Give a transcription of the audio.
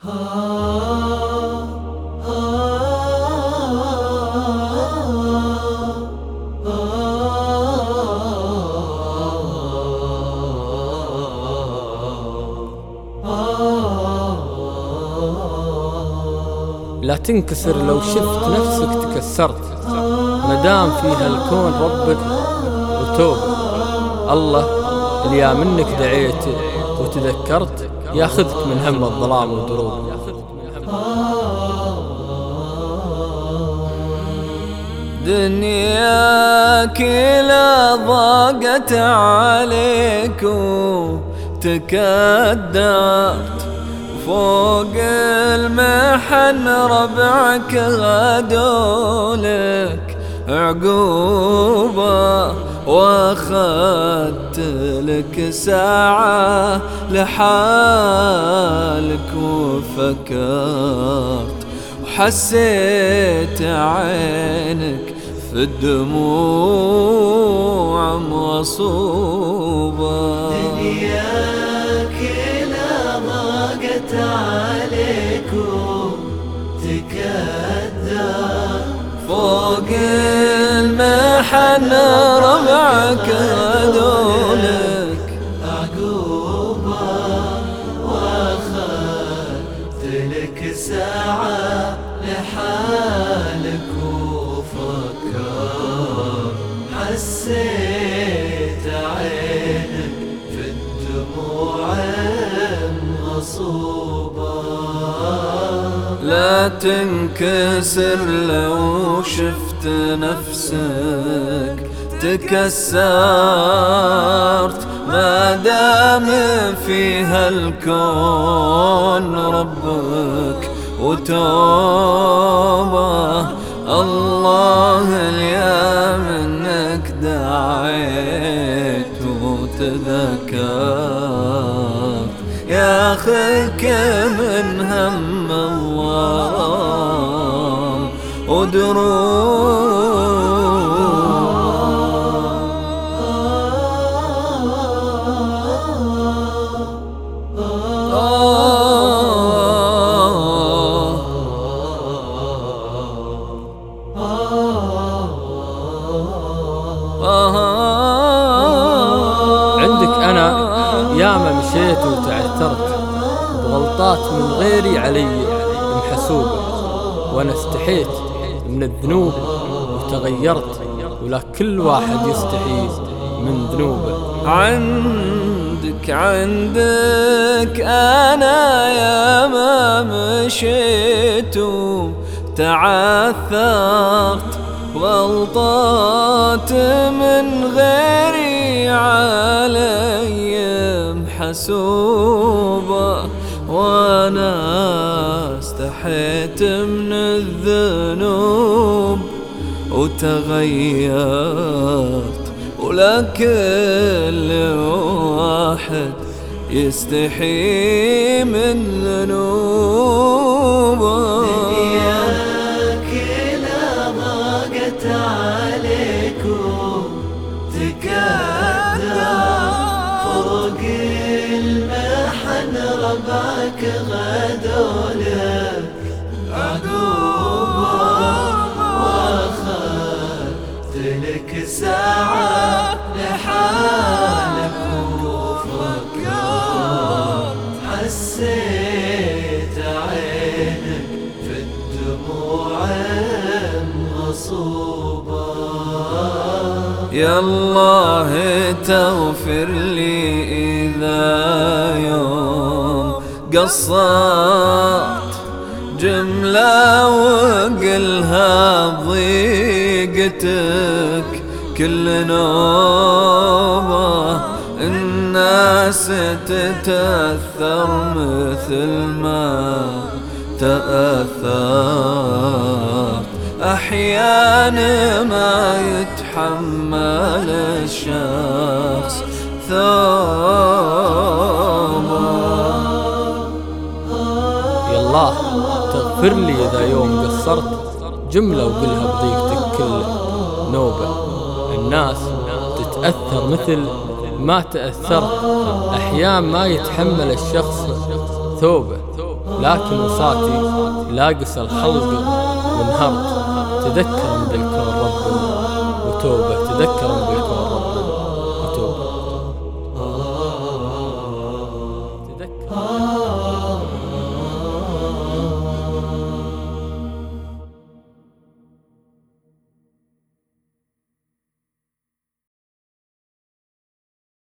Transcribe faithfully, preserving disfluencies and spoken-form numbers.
لا تنكسر لو شفت نفسك تكسرت، مدام فيها الكون ربك وتوب. الله اللي يا منك دعيت وتذكرت ياخذك من هم الظلام والدروب. دنيا كلها ضاقت عليك وتكدرت، فوق المحن ربعك غدولك عقوبة، واخدت لك ساعة لحالك وفكرت، وحسيت عينك في الدموع مغصوبة. دنياك كلها ضاقت عليك وتكدر، فوق المحن ربعك غدولك عقوبة، واخدت لك ساعة لحالك وفكر، حسيت عينك في الدموع مغصوبة. لا تنكسر لو شفت نفسك تكسرت، ما دام فيها الكون ربك وتوبة. الله اليا منك دعيت وتذكرت، ياخذك من هم الظلام ودروب. عندك أنا ياما مشيت وتعثرت بغلطات من غيري علي محسوبة، وأنا استحيت من الذنوب وتغيرت، ولا كل واحد يستحي من ذنوبه. عندك عندك أنا ياما مشيت وتعثرت غلطات من غيري علي محسوبة، وانا استحيت من الذنوب وتغيرت، ولا كل واحد يستحي من ذنوبه. عليك وتكدر، فوق المحن ربعك غدولك عقوبة، واخدت لك ساعة لحالك وفكرت، حسيت عينك في الدموع مغصوبة. يا الله تغفر لي إذا يوم قصرت جملة وقلها ضيقتك كل نوبة. الناس تتأثر مثل ما تأثرت، أحيانا ما يتحمل الشخص ثوبه. يا الله تغفر لي إذا يوم قصرت جملة وقلها بضيقتك كل نوبة. الناس تتأثر مثل ما تأثرت، أحيان ما يتحمل الشخص ثوبه. لكن وصاتي لا قسى الخلق وانهرت. تذكر من ذا الكون رب وتوبة، تذكر من